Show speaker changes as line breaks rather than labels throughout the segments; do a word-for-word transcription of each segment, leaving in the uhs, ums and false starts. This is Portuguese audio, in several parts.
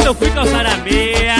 quando eu fui calçar a meia.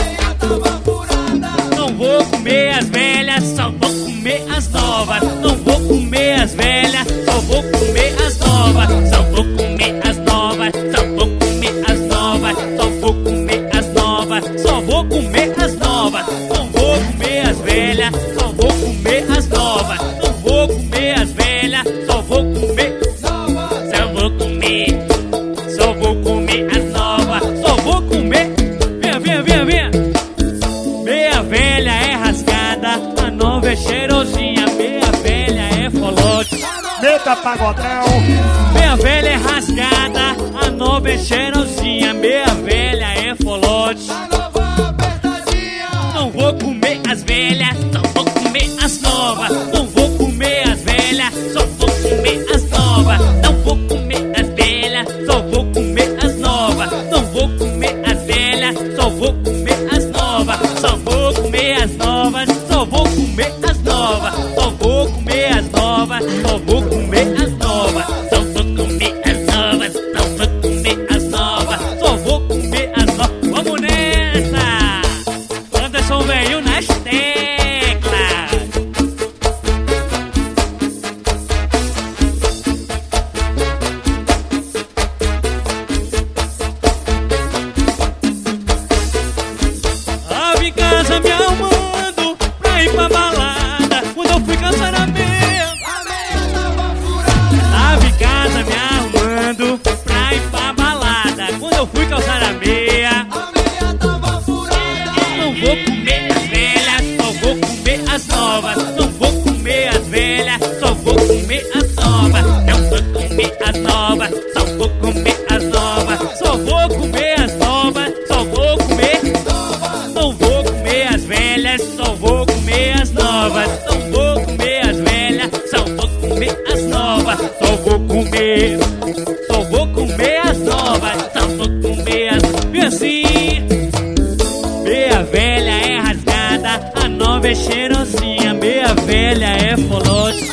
Não vou comer as velhas, só vou comer as novas. Não vou comer as velhas, só vou comer as novas. Só vou comer as novas, só vou comer as novas. Só vou comer as novas, só vou comer as novas. Não vou comer as velhas, só vou comer as novas. Não vou comer as velhas, só vou comer. Só vou comer, só vou comer as novas. Só vou comer. Venha, venha, venha, venha. Meia velha é rasgada, a nova é cheirosinha. Meia velha é folote.
Meta pagodão.
Meia velha é rasgada, a nova é cheirosinha. Meia velha é folote. Não vou comer as velhas, só vou comer as novas. Não vou comer as velhas, só vou comer as novas. Não vou comer as velhas, só vou comer as novas. Não vou comer as velhas, só vou comer as novas. Só vou comer as novas, só vou comer as novas. Só vou comer as novas, só vou comer as novas. Só vou comer as novas, só vou comer as novas. Só vou comer as novas. Vamos nessa! Anderson veio nas teclas. Tava em casa me arrumando pra ir pra balada, quando eu fui calçar a meia. Tava em casa me arrumando pra ir pra balada, quando eu fui calçar a meia. Não vou comer as velhas, só vou comer as novas. Não vou comer as velhas, só vou comer as novas. Não vou comer as novas, só vou comer as novas. Só vou comer as novas, só vou comer. Não vou comer as velhas, só vou comer as novas. Não vou comer as velhas, só vou comer as novas. Só vou comer, só vou comer as novas. Só vou comer as. E assim, meia velha é rasgada, a nova é cheirosinha. Meia velha é folote.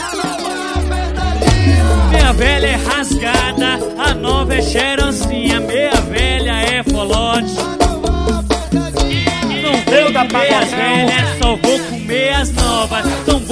Meia velha é rasgada, a nova é cheirosinha. Meia velha é folote. Não vou comer as velhas, só vou comer as novas. Não